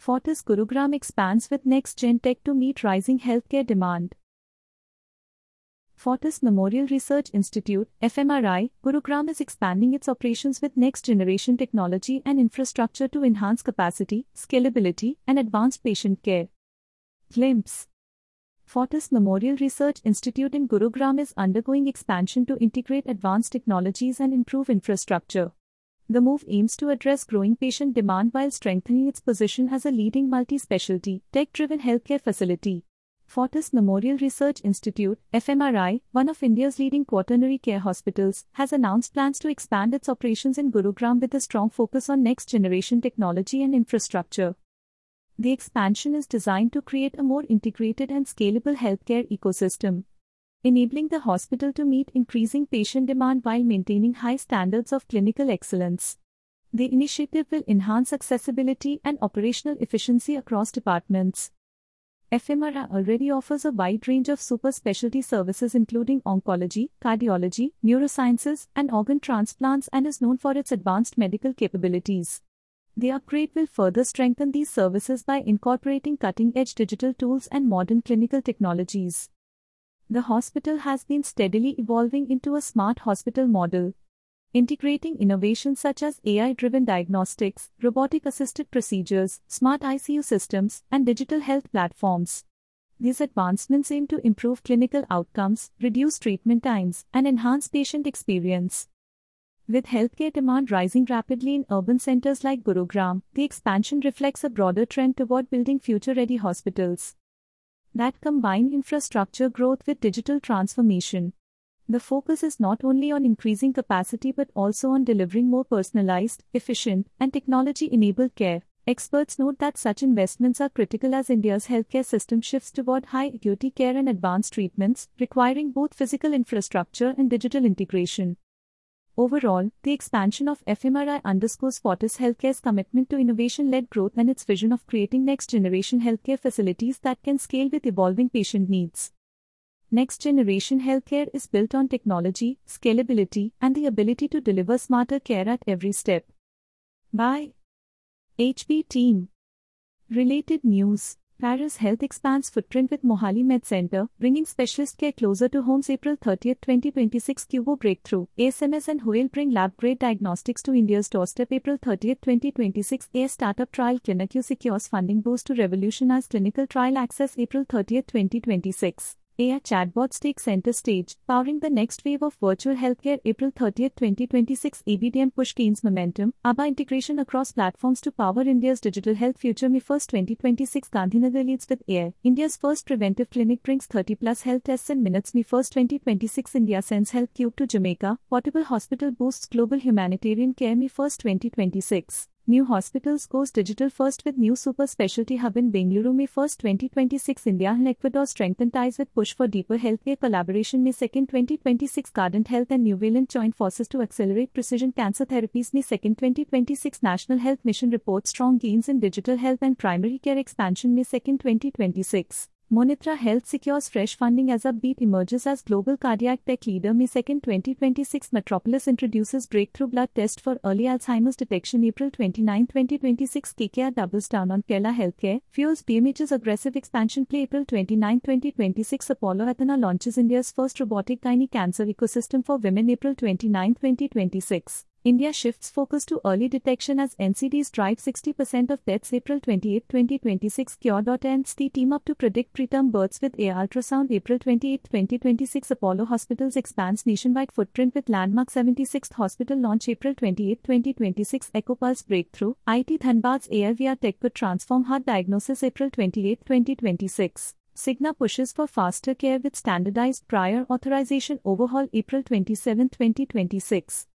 Fortis Gurugram expands with next-gen tech to meet rising healthcare demand. Fortis Memorial Research Institute, FMRI, Gurugram is expanding its operations with next-generation technology and infrastructure to enhance capacity, scalability, and advanced patient care. Glimpse. Fortis Memorial Research Institute in Gurugram is undergoing expansion to integrate advanced technologies and improve infrastructure. The move aims to address growing patient demand while strengthening its position as a leading multi-specialty, tech-driven healthcare facility. Fortis Memorial Research Institute, FMRI, one of India's leading quaternary care hospitals, has announced plans to expand its operations in Gurugram with a strong focus on next-generation technology and infrastructure. The expansion is designed to create a more integrated and scalable healthcare ecosystem, enabling the hospital to meet increasing patient demand while maintaining high standards of clinical excellence. The initiative will enhance accessibility and operational efficiency across departments. FMRI already offers a wide range of super specialty services including oncology, cardiology, neurosciences, and organ transplants and is known for its advanced medical capabilities. The upgrade will further strengthen these services by incorporating cutting-edge digital tools and modern clinical technologies. The hospital has been steadily evolving into a smart hospital model, integrating innovations such as AI-driven diagnostics, robotic-assisted procedures, smart ICU systems, and digital health platforms. These advancements aim to improve clinical outcomes, reduce treatment times, and enhance patient experience. With healthcare demand rising rapidly in urban centers like Gurugram, the expansion reflects a broader trend toward building future-ready hospitals that combine infrastructure growth with digital transformation. The focus is not only on increasing capacity but also on delivering more personalized, efficient, and technology-enabled care. Experts note that such investments are critical as India's healthcare system shifts toward high-acuity care and advanced treatments, requiring both physical infrastructure and digital integration. Overall, the expansion of FMRI underscores Fortis Healthcare's commitment to innovation-led growth and its vision of creating next-generation healthcare facilities that can scale with evolving patient needs. Next-generation healthcare is built on technology, scalability, and the ability to deliver smarter care at every step. By HB Team. Related news. Paris Health expands footprint with Mohali Med Center, bringing specialist care closer to homes. April 30, 2026. Cubo breakthrough. ASMS and Hoel bring lab-grade diagnostics to India's doorstep. April 30, 2026. A startup trial clinic secures funding boost to revolutionize clinical trial access. April 30, 2026. AI chatbots take center stage, powering the next wave of virtual healthcare. April 30, 2026. ABDM push gains momentum. ABBA integration across platforms to power India's digital health future. May 1, 2026. Gandhinagar leads with AI. India's first preventive clinic brings 30+ health tests in minutes. May 1, 2026. India sends Health Cube to Jamaica. Portable hospital boosts global humanitarian care. May 1, 2026. New hospitals goes digital first with new super specialty hub in Bengaluru. May 1, 2026. India and Ecuador strengthen ties with push for deeper healthcare collaboration. May 2, 2026. Guardant Health and Nuvalent join forces to accelerate precision cancer therapies. May 2, 2026. National Health Mission reports strong gains in digital health and primary care expansion. May 2, 2026. Monitra Health secures fresh funding as Upbeat emerges as global cardiac tech leader. May 2, 2026. Metropolis introduces breakthrough blood test for early Alzheimer's detection. April 29, 2026. KKR doubles down on Kerala healthcare, fuels BMH's aggressive expansion play. April 29, 2026. Apollo Athena launches India's first robotic gynae cancer ecosystem for women. April 29, 2026. India shifts focus to early detection as NCDs drive 60% of deaths. April 28, 2026. Cure.n's the team up to predict preterm births with AI ultrasound. April 28, 2026. Apollo Hospitals expands nationwide footprint with landmark 76th hospital launch. April 28, 2026. EchoPulse breakthrough. IT Dhanbad's AI/VR tech could transform heart diagnosis. April 28, 2026. Cigna pushes for faster care with standardized prior authorization overhaul. April 27, 2026.